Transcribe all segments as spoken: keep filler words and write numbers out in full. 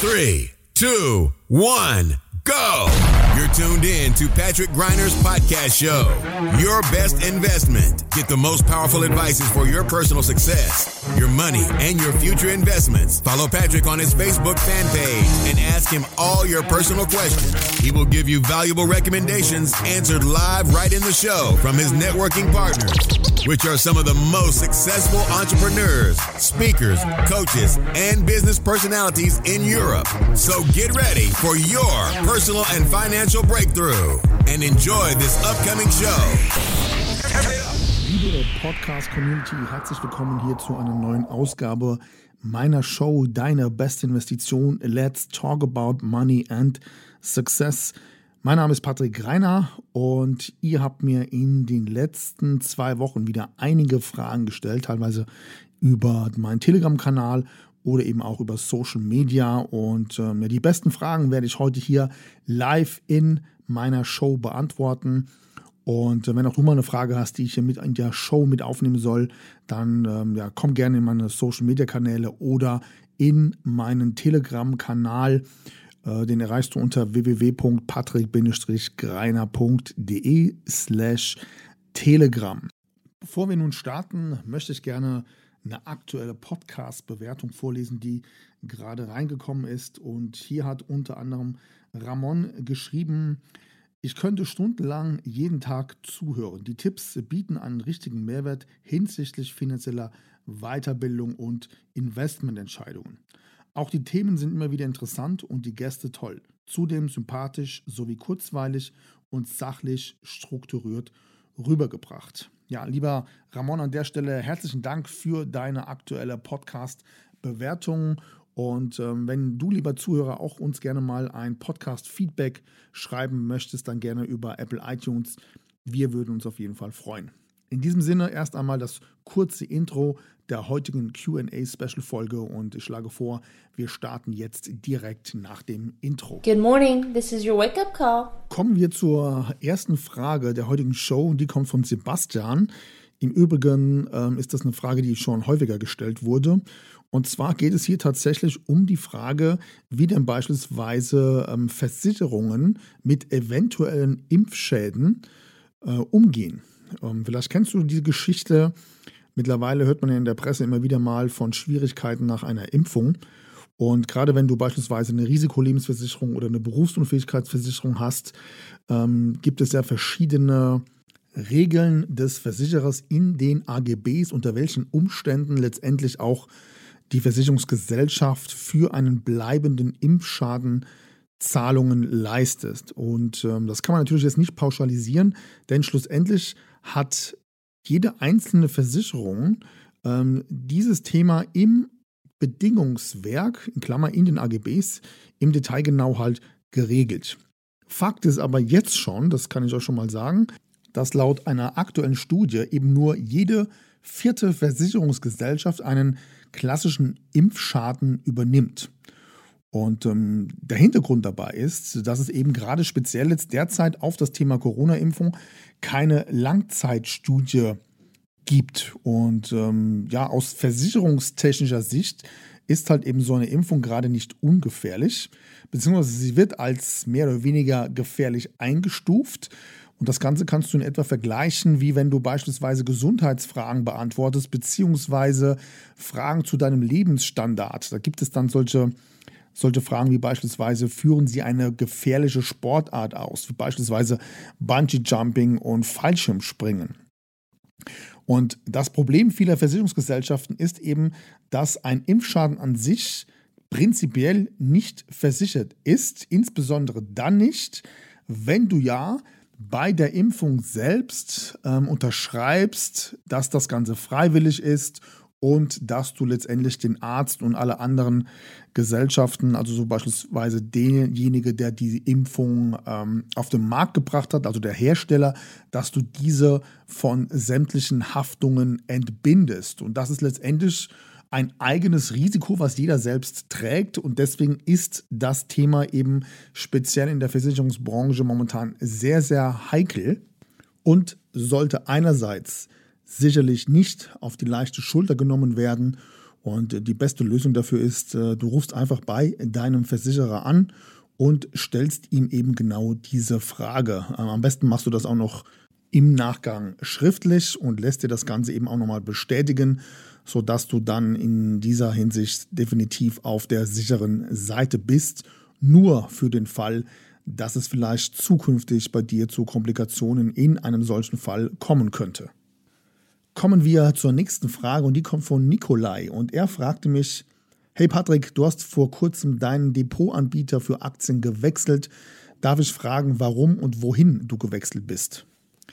Three, two, one, go! You're tuned in to Patrick Greiner's podcast show. Your best investment. Get the most powerful advices for your personal success, your money, and your future investments. Follow Patrick on his Facebook fan page and ask him all your personal questions. He will give you valuable recommendations answered live right in the show from his networking partners, which are some of the most successful entrepreneurs, speakers, coaches, and business personalities in Europe. So get ready for your personal and financial breakthrough and enjoy this upcoming show. Liebe Podcast-Community, herzlich willkommen hier zu einer neuen Ausgabe meiner Show, deine beste Investition. Let's talk about money and success. Mein Name ist Patrick Greiner und ihr habt mir in den letzten zwei Wochen wieder einige Fragen gestellt, teilweise über meinen Telegram-Kanal oder eben auch über Social Media. Und ähm, ja, die besten Fragen werde ich heute hier live in meiner Show beantworten. Und äh, wenn auch du mal eine Frage hast, die ich hier mit in der Show mit aufnehmen soll, dann ähm, ja, komm gerne in meine Social Media Kanäle oder in meinen Telegram-Kanal. Äh, den erreichst du unter w w w punkt patrick greiner punkt d e slash telegram. Bevor wir nun starten, möchte ich gerne eine aktuelle Podcast-Bewertung vorlesen, die gerade reingekommen ist. Und hier hat unter anderem Ramon geschrieben: Ich könnte stundenlang jeden Tag zuhören. Die Tipps bieten einen richtigen Mehrwert hinsichtlich finanzieller Weiterbildung und Investmententscheidungen. Auch die Themen sind immer wieder interessant und die Gäste toll. Zudem sympathisch sowie kurzweilig und sachlich strukturiert rübergebracht. Ja, lieber Ramon, an der Stelle herzlichen Dank für deine aktuelle Podcast-Bewertung. Und ähm, wenn du, lieber Zuhörer, auch uns gerne mal ein Podcast-Feedback schreiben möchtest, dann gerne über Apple iTunes. Wir würden uns auf jeden Fall freuen. In diesem Sinne erst einmal das kurze Intro der heutigen Q and A-Special-Folge und ich schlage vor, wir starten jetzt direkt nach dem Intro. Good morning, this is your wake-up call. Kommen wir zur ersten Frage der heutigen Show und die kommt von Sebastian. Im Übrigen ähm, ist das eine Frage, die schon häufiger gestellt wurde. Und zwar geht es hier tatsächlich um die Frage, wie denn beispielsweise ähm, Versicherungen mit eventuellen Impfschäden äh, umgehen. Ähm, vielleicht kennst du diese Geschichte. Mittlerweile hört man ja in der Presse immer wieder mal von Schwierigkeiten nach einer Impfung. Und gerade wenn du beispielsweise eine Risikolebensversicherung oder eine Berufsunfähigkeitsversicherung hast, ähm, gibt es ja verschiedene Regeln des Versicherers in den A G Bs, unter welchen Umständen letztendlich auch die Versicherungsgesellschaft für einen bleibenden Impfschaden Zahlungen leistet. Und ähm, das kann man natürlich jetzt nicht pauschalisieren, denn schlussendlich hat jede einzelne Versicherung ähm, dieses Thema im Bedingungswerk, in Klammer in den A G Bs, im Detail genau halt geregelt. Fakt ist aber jetzt schon, das kann ich euch schon mal sagen, dass laut einer aktuellen Studie eben nur jede vierte Versicherungsgesellschaft einen klassischen Impfschaden übernimmt. Und ähm, der Hintergrund dabei ist, dass es eben gerade speziell jetzt derzeit auf das Thema Corona-Impfung keine Langzeitstudie gibt. Und ähm, ja, aus versicherungstechnischer Sicht ist halt eben so eine Impfung gerade nicht ungefährlich, beziehungsweise sie wird als mehr oder weniger gefährlich eingestuft. Und das Ganze kannst du in etwa vergleichen, wie wenn du beispielsweise Gesundheitsfragen beantwortest, beziehungsweise Fragen zu deinem Lebensstandard. Da gibt es dann solche Solche Fragen wie beispielsweise, führen Sie eine gefährliche Sportart aus, wie beispielsweise Bungee-Jumping und Fallschirmspringen. Und das Problem vieler Versicherungsgesellschaften ist eben, dass ein Impfschaden an sich prinzipiell nicht versichert ist, insbesondere dann nicht, wenn du ja bei der Impfung selbst ähm, unterschreibst, dass das Ganze freiwillig ist und dass du letztendlich den Arzt und alle anderen Gesellschaften, also so beispielsweise derjenige, der die Impfung ähm, auf den Markt gebracht hat, also der Hersteller, dass du diese von sämtlichen Haftungen entbindest. Und das ist letztendlich ein eigenes Risiko, was jeder selbst trägt. Und deswegen ist das Thema eben speziell in der Versicherungsbranche momentan sehr, sehr heikel und sollte einerseits sicherlich nicht auf die leichte Schulter genommen werden Und die beste Lösung dafür ist, du rufst einfach bei deinem Versicherer an und stellst ihm eben genau diese Frage. Am besten machst du das auch noch im Nachgang schriftlich und lässt dir das Ganze eben auch nochmal bestätigen, sodass du dann in dieser Hinsicht definitiv auf der sicheren Seite bist. Nur für den Fall, dass es vielleicht zukünftig bei dir zu Komplikationen in einem solchen Fall kommen könnte. Kommen wir zur nächsten Frage und die kommt von Nikolai und er fragte mich: Hey Patrick, du hast vor kurzem deinen Depotanbieter für Aktien gewechselt. Darf ich fragen, warum und wohin du gewechselt bist?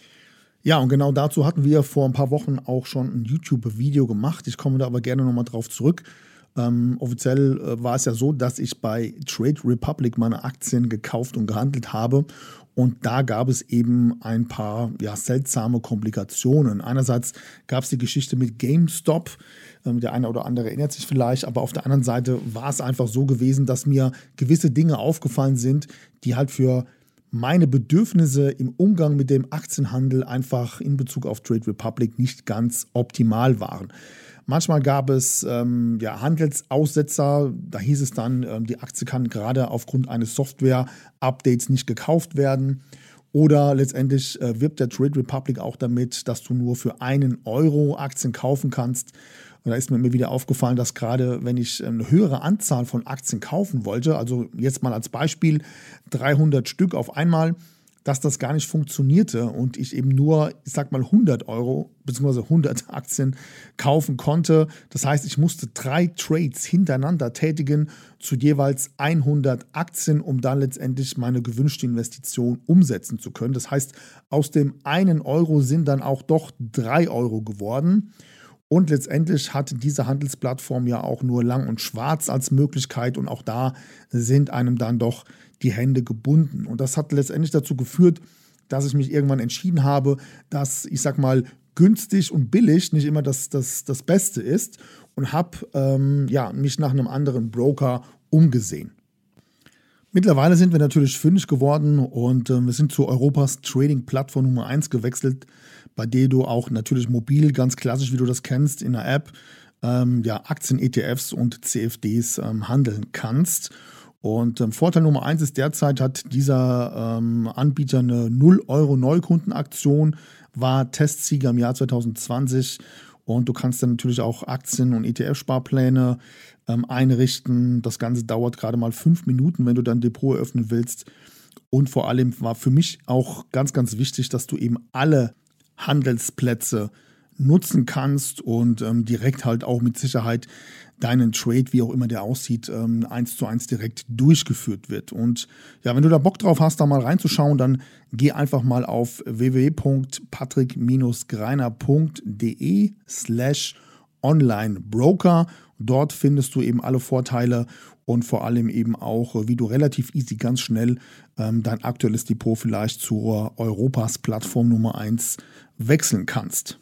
Ja, und genau dazu hatten wir vor ein paar Wochen auch schon ein YouTube-Video gemacht. Ich komme da aber gerne nochmal drauf zurück. Ähm, offiziell äh, war es ja so, dass ich bei Trade Republic meine Aktien gekauft und gehandelt habe. Und da gab es eben ein paar ja, seltsame Komplikationen. Einerseits gab es die Geschichte mit GameStop. Ähm, der eine oder andere erinnert sich vielleicht. Aber auf der anderen Seite war es einfach so gewesen, dass mir gewisse Dinge aufgefallen sind, die halt für meine Bedürfnisse im Umgang mit dem Aktienhandel einfach in Bezug auf Trade Republic nicht ganz optimal waren. Manchmal gab es ähm, ja, Handelsaussetzer, da hieß es dann, ähm, die Aktie kann gerade aufgrund eines Software-Updates nicht gekauft werden. Oder letztendlich äh, wirbt der Trade Republic auch damit, dass du nur für einen Euro Aktien kaufen kannst. Und da ist mir immer wieder aufgefallen, dass gerade wenn ich eine höhere Anzahl von Aktien kaufen wollte, also jetzt mal als Beispiel dreihundert Stück auf einmal, dass das gar nicht funktionierte und ich eben nur, ich sag mal, hundert Euro bzw. hundert Aktien kaufen konnte. Das heißt, ich musste drei Trades hintereinander tätigen zu jeweils hundert Aktien, um dann letztendlich meine gewünschte Investition umsetzen zu können. Das heißt, aus dem einen Euro sind dann auch doch drei Euro geworden. Und letztendlich hat diese Handelsplattform ja auch nur lang und schwarz als Möglichkeit und auch da sind einem dann doch die Hände gebunden. Und das hat letztendlich dazu geführt, dass ich mich irgendwann entschieden habe, dass, ich sag mal, günstig und billig nicht immer das, das, das Beste ist und habe ähm, ja, mich nach einem anderen Broker umgesehen. Mittlerweile sind wir natürlich fündig geworden und äh, wir sind zu Europas Trading-Plattform Nummer eins gewechselt, bei der du auch natürlich mobil, ganz klassisch, wie du das kennst, in der App, ähm, ja, Aktien-E T Fs und C F Ds ähm, handeln kannst. Und ähm, Vorteil Nummer eins ist derzeit, hat dieser ähm, Anbieter eine null Euro Neukundenaktion, war Testsieger im Jahr zwanzig zwanzig und du kannst dann natürlich auch Aktien- und E T F-Sparpläne ähm, einrichten. Das Ganze dauert gerade mal fünf Minuten, wenn du dein Depot eröffnen willst. Und vor allem war für mich auch ganz, ganz wichtig, dass du eben alle Handelsplätze nutzen kannst und ähm, direkt halt auch mit Sicherheit deinen Trade, wie auch immer der aussieht, ähm, eins zu eins direkt durchgeführt wird. Und ja, wenn du da Bock drauf hast, da mal reinzuschauen, dann geh einfach mal auf w w w punkt patrick greiner punkt de slash online broker. Dort findest du eben alle Vorteile und vor allem eben auch, wie du relativ easy, ganz schnell ähm, dein aktuelles Depot vielleicht zur Europas Plattform Nummer eins wechseln kannst.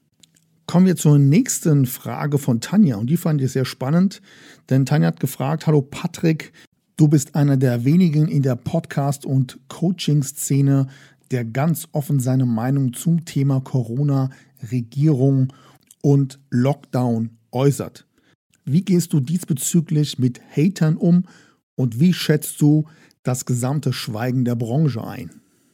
Kommen wir zur nächsten Frage von Tanja und die fand ich sehr spannend, denn Tanja hat gefragt: Hallo Patrick, du bist einer der wenigen in der Podcast- und Coaching-Szene, der ganz offen seine Meinung zum Thema Corona, Regierung und Lockdown äußert. Wie gehst du diesbezüglich mit Hatern um und wie schätzt du das gesamte Schweigen der Branche ein?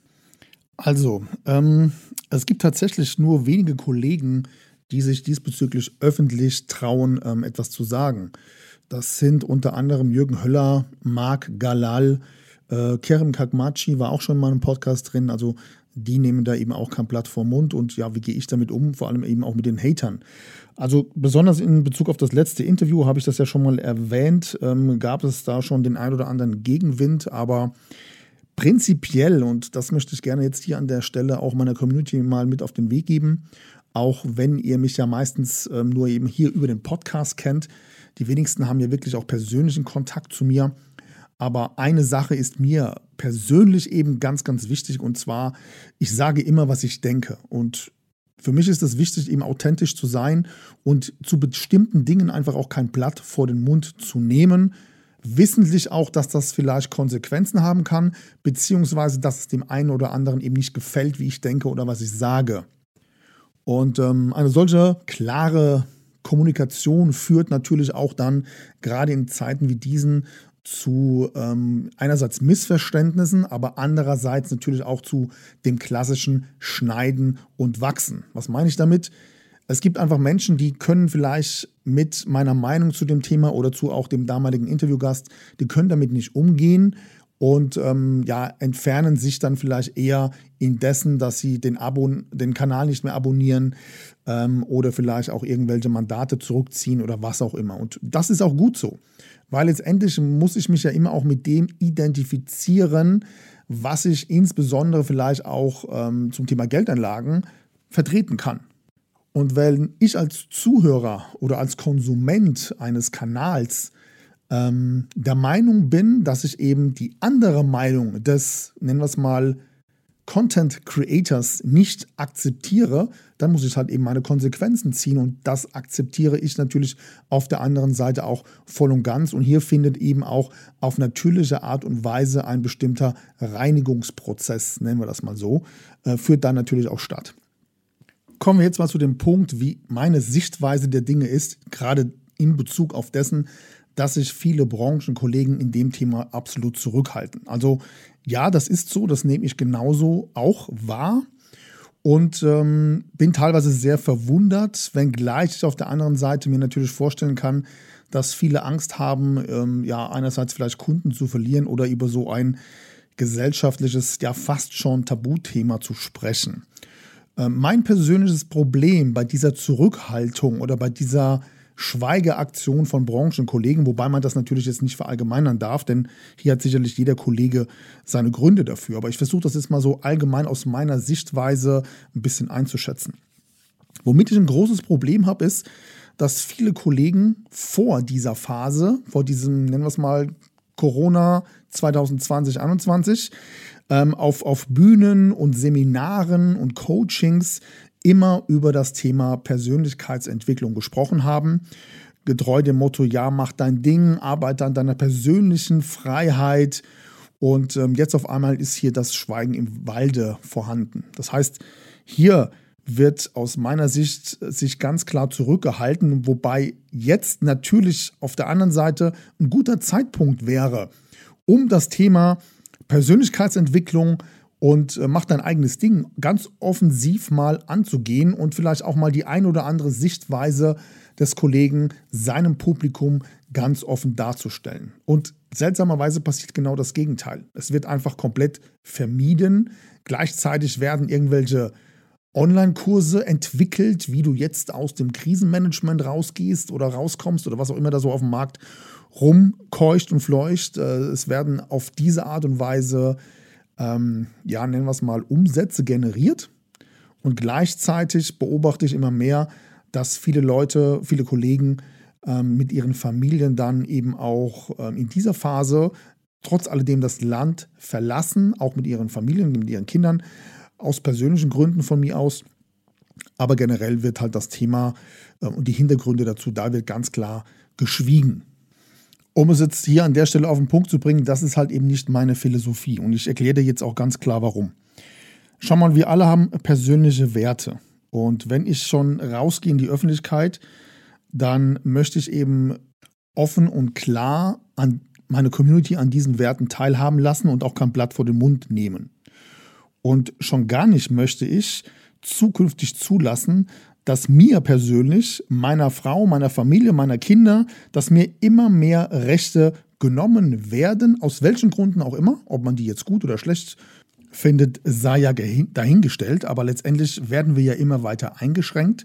Also, ähm, es gibt tatsächlich nur wenige Kollegen, die sich diesbezüglich öffentlich trauen, ähm, etwas zu sagen. Das sind unter anderem Jürgen Höller, Marc Galal, äh, Kerem Kakmachi war auch schon mal im Podcast drin, also die nehmen da eben auch kein Blatt vor Mund und ja, wie gehe ich damit um, vor allem eben auch mit den Hatern. Also besonders in Bezug auf das letzte Interview habe ich das ja schon mal erwähnt, ähm, gab es da schon den ein oder anderen Gegenwind, aber prinzipiell, und das möchte ich gerne jetzt hier an der Stelle auch meiner Community mal mit auf den Weg geben, auch wenn ihr mich ja meistens ähm, nur eben hier über den Podcast kennt. Die wenigsten haben ja wirklich auch persönlichen Kontakt zu mir. Aber eine Sache ist mir persönlich eben ganz, ganz wichtig. Und zwar, ich sage immer, was ich denke. Und für mich ist es wichtig, eben authentisch zu sein und zu bestimmten Dingen einfach auch kein Blatt vor den Mund zu nehmen. Wissentlich auch, dass das vielleicht Konsequenzen haben kann, beziehungsweise dass es dem einen oder anderen eben nicht gefällt, wie ich denke oder was ich sage. Und ähm, eine solche klare Kommunikation führt natürlich auch dann gerade in Zeiten wie diesen zu ähm, einerseits Missverständnissen, aber andererseits natürlich auch zu dem klassischen Schneiden und Wachsen. Was meine ich damit? Es gibt einfach Menschen, die können vielleicht mit meiner Meinung zu dem Thema oder zu auch dem damaligen Interviewgast, die können damit nicht umgehen und ähm, ja, entfernen sich dann vielleicht eher indessen, dass sie den, Abon- den Kanal nicht mehr abonnieren ähm, oder vielleicht auch irgendwelche Mandate zurückziehen oder was auch immer. Und das ist auch gut so, weil letztendlich muss ich mich ja immer auch mit dem identifizieren, was ich insbesondere vielleicht auch ähm, zum Thema Geldanlagen vertreten kann. Und wenn ich als Zuhörer oder als Konsument eines Kanals ähm, der Meinung bin, dass ich eben die andere Meinung des, nennen wir es mal, Content Creators nicht akzeptiere, dann muss ich halt eben meine Konsequenzen ziehen und das akzeptiere ich natürlich auf der anderen Seite auch voll und ganz und hier findet eben auch auf natürliche Art und Weise ein bestimmter Reinigungsprozess, nennen wir das mal so, äh, führt dann natürlich auch statt. Kommen wir jetzt mal zu dem Punkt, wie meine Sichtweise der Dinge ist, gerade in Bezug auf dessen, dass sich viele Branchenkollegen in dem Thema absolut zurückhalten. Also ja, das ist so, das nehme ich genauso auch wahr und ähm, bin teilweise sehr verwundert, wenngleich ich auf der anderen Seite mir natürlich vorstellen kann, dass viele Angst haben, ähm, ja einerseits vielleicht Kunden zu verlieren oder über so ein gesellschaftliches, ja fast schon Tabuthema zu sprechen. Ähm, mein persönliches Problem bei dieser Zurückhaltung oder bei dieser Schweigeaktion von Branchenkollegen, wobei man das natürlich jetzt nicht verallgemeinern darf, denn hier hat sicherlich jeder Kollege seine Gründe dafür. Aber ich versuche das jetzt mal so allgemein aus meiner Sichtweise ein bisschen einzuschätzen. Womit ich ein großes Problem habe, ist, dass viele Kollegen vor dieser Phase, vor diesem, nennen wir es mal, Corona zwanzig zwanzig einundzwanzig, ähm, auf, auf Bühnen und Seminaren und Coachings immer über das Thema Persönlichkeitsentwicklung gesprochen haben. Getreu dem Motto, ja, mach dein Ding, arbeite an deiner persönlichen Freiheit. Und ähm, jetzt auf einmal ist hier das Schweigen im Walde vorhanden. Das heißt, hier wird aus meiner Sicht sich ganz klar zurückgehalten, wobei jetzt natürlich auf der anderen Seite ein guter Zeitpunkt wäre, um das Thema Persönlichkeitsentwicklung und äh, mach dein eigenes Ding ganz offensiv mal anzugehen und vielleicht auch mal die ein oder andere Sichtweise des Kollegen seinem Publikum ganz offen darzustellen. Und seltsamerweise passiert genau das Gegenteil. Es wird einfach komplett vermieden. Gleichzeitig werden irgendwelche Online-Kurse entwickelt, wie du jetzt aus dem Krisenmanagement rausgehst oder rauskommst oder was auch immer da so auf dem Markt rumkeucht und fleucht. Äh, es werden auf diese Art und Weise Ähm, ja, nennen wir es mal, Umsätze generiert. Und gleichzeitig beobachte ich immer mehr, dass viele Leute, viele Kollegen ähm, mit ihren Familien dann eben auch ähm, in dieser Phase trotz alledem das Land verlassen, auch mit ihren Familien, mit ihren Kindern, aus persönlichen Gründen von mir aus. Aber generell wird halt das Thema äh, und die Hintergründe dazu, da wird ganz klar geschwiegen. Um es jetzt hier an der Stelle auf den Punkt zu bringen, das ist halt eben nicht meine Philosophie. Und ich erkläre dir jetzt auch ganz klar, warum. Schau mal, wir alle haben persönliche Werte. Und wenn ich schon rausgehe in die Öffentlichkeit, dann möchte ich eben offen und klar an meine Community an diesen Werten teilhaben lassen und auch kein Blatt vor den Mund nehmen. Und schon gar nicht möchte ich zukünftig zulassen, dass mir persönlich, meiner Frau, meiner Familie, meiner Kinder, dass mir immer mehr Rechte genommen werden, aus welchen Gründen auch immer, ob man die jetzt gut oder schlecht findet, sei ja dahingestellt, aber letztendlich werden wir ja immer weiter eingeschränkt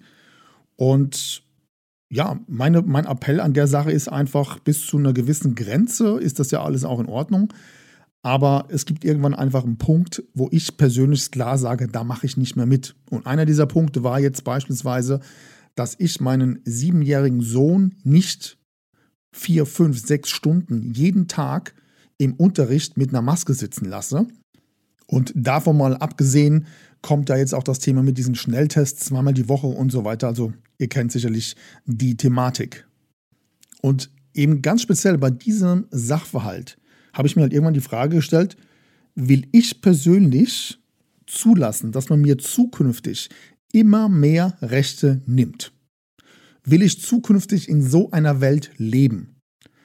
und ja, meine, mein Appell an der Sache ist einfach, bis zu einer gewissen Grenze ist das ja alles auch in Ordnung. Aber es gibt irgendwann einfach einen Punkt, wo ich persönlich klar sage, da mache ich nicht mehr mit. Und einer dieser Punkte war jetzt beispielsweise, dass ich meinen siebenjährigen Sohn nicht vier, fünf, sechs Stunden jeden Tag im Unterricht mit einer Maske sitzen lasse. Und davon mal abgesehen, kommt da jetzt auch das Thema mit diesen Schnelltests zweimal die Woche und so weiter. Also ihr kennt sicherlich die Thematik. Und eben ganz speziell bei diesem Sachverhalt habe ich mir halt irgendwann die Frage gestellt, will ich persönlich zulassen, dass man mir zukünftig immer mehr Rechte nimmt? will ich zukünftig in so einer Welt leben?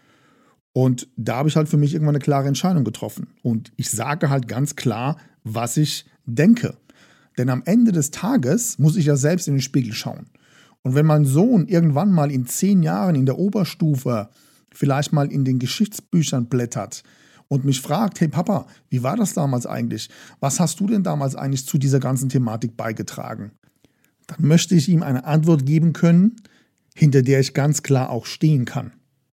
Und da habe ich halt für mich irgendwann eine klare Entscheidung getroffen. Und ich sage halt ganz klar, was ich denke. Denn am Ende des Tages muss ich ja selbst in den Spiegel schauen. Und wenn mein Sohn irgendwann mal in zehn Jahren in der Oberstufe vielleicht mal in den Geschichtsbüchern blättert und mich fragt, hey Papa, wie war das damals eigentlich? Was hast du denn damals eigentlich zu dieser ganzen Thematik beigetragen? Dann möchte ich ihm eine Antwort geben können, hinter der ich ganz klar auch stehen kann.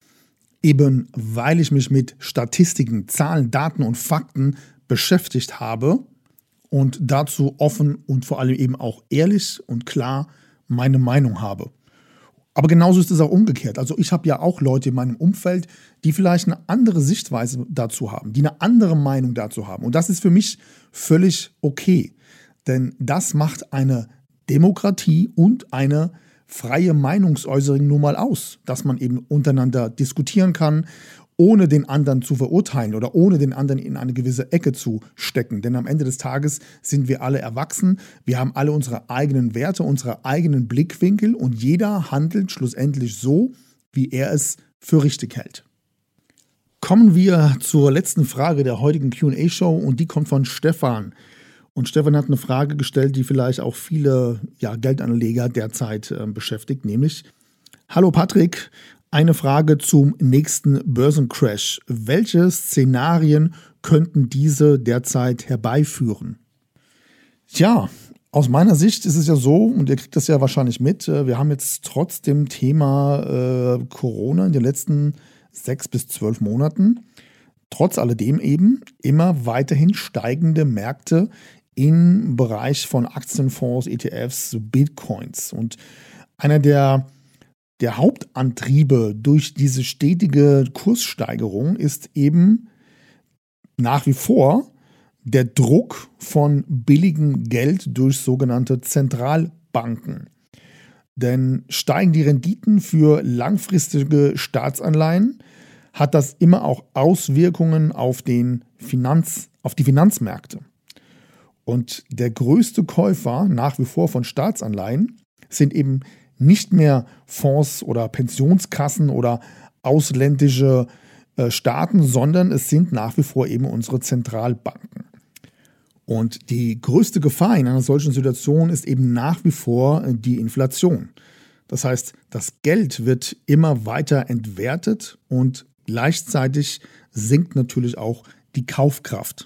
Eben weil ich mich mit Statistiken, Zahlen, Daten und Fakten beschäftigt habe und dazu offen und vor allem eben auch ehrlich und klar meine Meinung habe. Aber genauso ist es auch umgekehrt. Also ich habe ja auch Leute in meinem Umfeld, die vielleicht eine andere Sichtweise dazu haben, die eine andere Meinung dazu haben. Und das ist für mich völlig okay. Denn das macht eine Demokratie und eine freie Meinungsäußerung nun mal aus, dass man eben untereinander diskutieren kann, ohne den anderen zu verurteilen oder ohne den anderen in eine gewisse Ecke zu stecken. Denn am Ende des Tages sind wir alle erwachsen, wir haben alle unsere eigenen Werte, unsere eigenen Blickwinkel und jeder handelt schlussendlich so, wie er es für richtig hält. Kommen wir zur letzten Frage der heutigen Q und A-Show und die kommt von Stefan. Und Stefan hat eine Frage gestellt, die vielleicht auch viele ja, Geldanleger derzeit äh, beschäftigt, nämlich: Hallo Patrick, eine Frage zum nächsten Börsencrash. Welche Szenarien könnten diese derzeit herbeiführen? Tja, aus meiner Sicht ist es ja so, und ihr kriegt das ja wahrscheinlich mit, wir haben jetzt trotz dem Thema äh, Corona in den letzten sechs bis zwölf Monaten, trotz alledem eben immer weiterhin steigende Märkte im Bereich von Aktienfonds, E T Fs, Bitcoins. Und einer der Der Hauptantriebe durch diese stetige Kurssteigerung ist eben nach wie vor der Druck von billigem Geld durch sogenannte Zentralbanken. Denn steigen die Renditen für langfristige Staatsanleihen, hat das immer auch Auswirkungen auf, den Finanz, auf die Finanzmärkte. Und der größte Käufer nach wie vor von Staatsanleihen sind eben nicht mehr Fonds oder Pensionskassen oder ausländische äh, Staaten, sondern es sind nach wie vor eben unsere Zentralbanken. Und die größte Gefahr in einer solchen Situation ist eben nach wie vor die Inflation. Das heißt, das Geld wird immer weiter entwertet und gleichzeitig sinkt natürlich auch die Kaufkraft.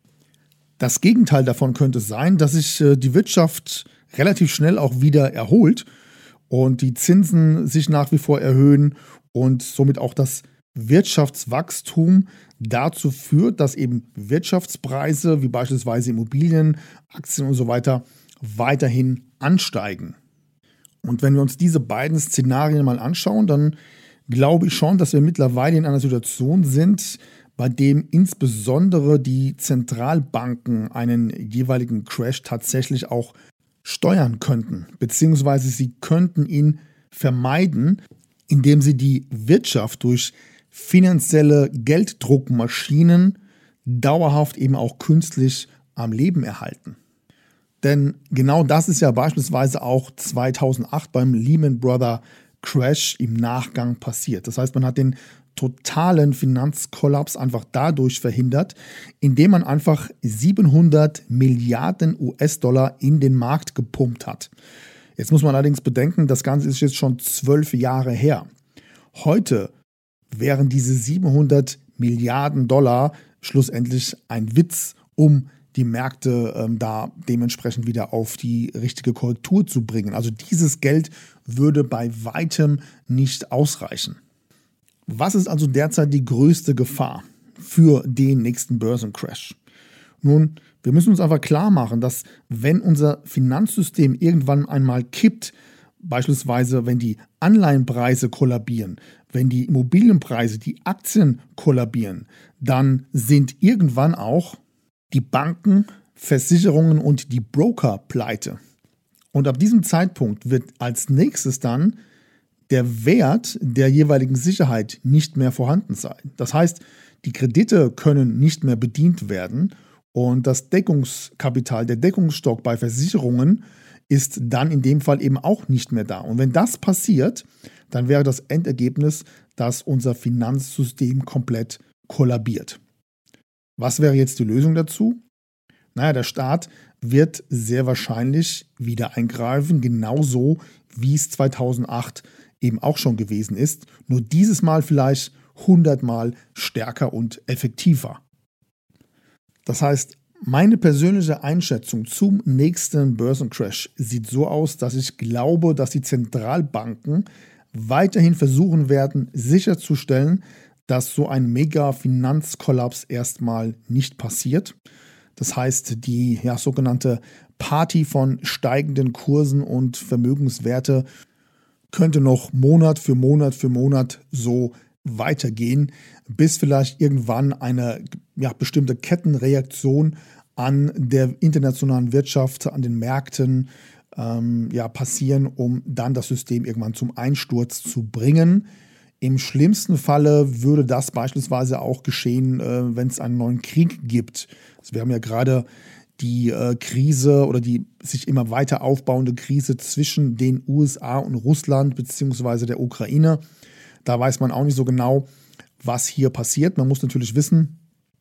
Das Gegenteil davon könnte sein, dass sich äh, die Wirtschaft relativ schnell auch wieder erholt und die Zinsen sich nach wie vor erhöhen und somit auch das Wirtschaftswachstum dazu führt, dass eben Wirtschaftspreise wie beispielsweise Immobilien, Aktien und so weiter weiterhin ansteigen. Und wenn wir uns diese beiden Szenarien mal anschauen, dann glaube ich schon, dass wir mittlerweile in einer Situation sind, bei dem insbesondere die Zentralbanken einen jeweiligen Crash tatsächlich auch steuern könnten, beziehungsweise sie könnten ihn vermeiden, indem sie die Wirtschaft durch finanzielle Gelddruckmaschinen dauerhaft eben auch künstlich am Leben erhalten. Denn genau das ist ja beispielsweise auch zweitausendacht beim Lehman Brothers Crash im Nachgang passiert. Das heißt, man hat den totalen Finanzkollaps einfach dadurch verhindert, indem man einfach siebenhundert Milliarden U S-Dollar in den Markt gepumpt hat. Jetzt muss man allerdings bedenken, das Ganze ist jetzt schon zwölf Jahre her. Heute wären diese siebenhundert Milliarden Dollar schlussendlich ein Witz, um die Märkte ähm, da dementsprechend wieder auf die richtige Korrektur zu bringen. Also dieses Geld würde bei weitem nicht ausreichen. Was ist also derzeit die größte Gefahr für den nächsten Börsencrash? Nun, wir müssen uns einfach klar machen, dass wenn unser Finanzsystem irgendwann einmal kippt, beispielsweise wenn die Anleihenpreise kollabieren, wenn die Immobilienpreise, die Aktien kollabieren, dann sind irgendwann auch die Banken, Versicherungen und die Broker pleite. Und ab diesem Zeitpunkt wird als nächstes dann der Wert der jeweiligen Sicherheit nicht mehr vorhanden sein. Das heißt, die Kredite können nicht mehr bedient werden und das Deckungskapital, der Deckungsstock bei Versicherungen ist dann in dem Fall eben auch nicht mehr da. Und wenn das passiert, dann wäre das Endergebnis, dass unser Finanzsystem komplett kollabiert. Was wäre jetzt die Lösung dazu? Naja, der Staat wird sehr wahrscheinlich wieder eingreifen, genauso wie es zweitausendacht eben auch schon gewesen ist, nur dieses Mal vielleicht hundertmal stärker und effektiver. Das heißt, meine persönliche Einschätzung zum nächsten Börsencrash sieht so aus, dass ich glaube, dass die Zentralbanken weiterhin versuchen werden, sicherzustellen, dass so ein Mega-Finanzkollaps erstmal nicht passiert. Das heißt, die ja, sogenannte Party von steigenden Kursen und Vermögenswerte könnte noch Monat für Monat für Monat so weitergehen, bis vielleicht irgendwann eine ja, bestimmte Kettenreaktion an der internationalen Wirtschaft, an den Märkten ähm, ja, passieren, um dann das System irgendwann zum Einsturz zu bringen. Im schlimmsten Falle würde das beispielsweise auch geschehen, äh, wenn es einen neuen Krieg gibt. Also wir haben ja gerade die äh, Krise oder die sich immer weiter aufbauende Krise zwischen den U S A und Russland bzw. der Ukraine. Da weiß man auch nicht so genau, was hier passiert. Man muss natürlich wissen,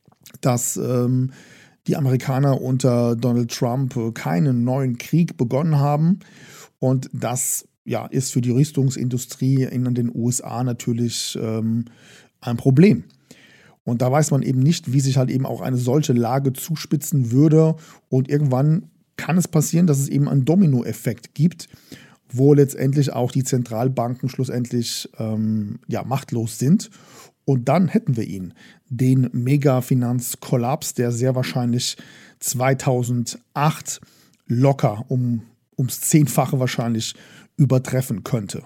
dass ähm, die Amerikaner unter Donald Trump keinen neuen Krieg begonnen haben. Und das ja, ist für die Rüstungsindustrie in den U S A natürlich ähm, ein Problem. Und da weiß man eben nicht, wie sich halt eben auch eine solche Lage zuspitzen würde. Und irgendwann kann es passieren, dass es eben einen Dominoeffekt gibt, wo letztendlich auch die Zentralbanken schlussendlich ähm, ja, machtlos sind. Und dann hätten wir ihn, den Mega-Finanzkollaps, der sehr wahrscheinlich zweitausendacht locker um, ums Zehnfache wahrscheinlich übertreffen könnte.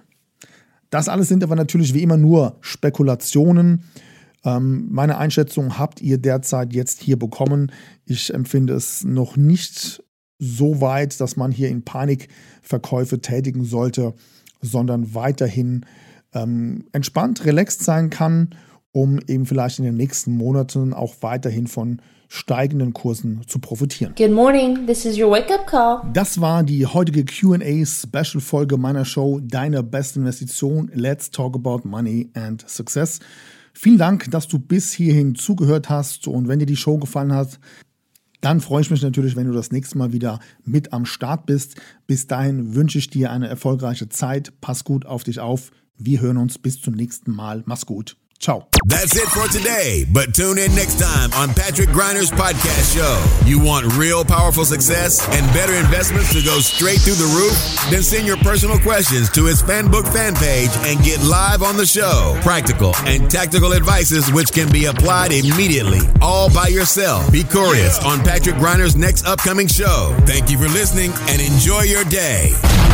Das alles sind aber natürlich wie immer nur Spekulationen. Ähm, meine Einschätzung habt ihr derzeit jetzt hier bekommen. Ich empfinde es noch nicht so weit, dass man hier in Panikverkäufe tätigen sollte, sondern weiterhin ähm, entspannt, relaxed sein kann, um eben vielleicht in den nächsten Monaten auch weiterhin von steigenden Kursen zu profitieren. Good morning, this is your wake-up call. Das war die heutige Q and A-Special-Folge meiner Show Deine beste Investition. Let's talk about money and success. Vielen Dank, dass du bis hierhin zugehört hast, und wenn dir die Show gefallen hat, dann freue ich mich natürlich, wenn du das nächste Mal wieder mit am Start bist. Bis dahin wünsche ich dir eine erfolgreiche Zeit. Pass gut auf dich auf. Wir hören uns bis zum nächsten Mal. Mach's gut. Ciao. That's it for today, but tune in next time on Patrick Griner's podcast show. You want real powerful success and better investments to go straight through the roof? Then send your personal questions to his Fanbook fan page and get live on the show. Practical and tactical advices which can be applied immediately, all by yourself. Be curious on Patrick Griner's next upcoming show. Thank you for listening and enjoy your day.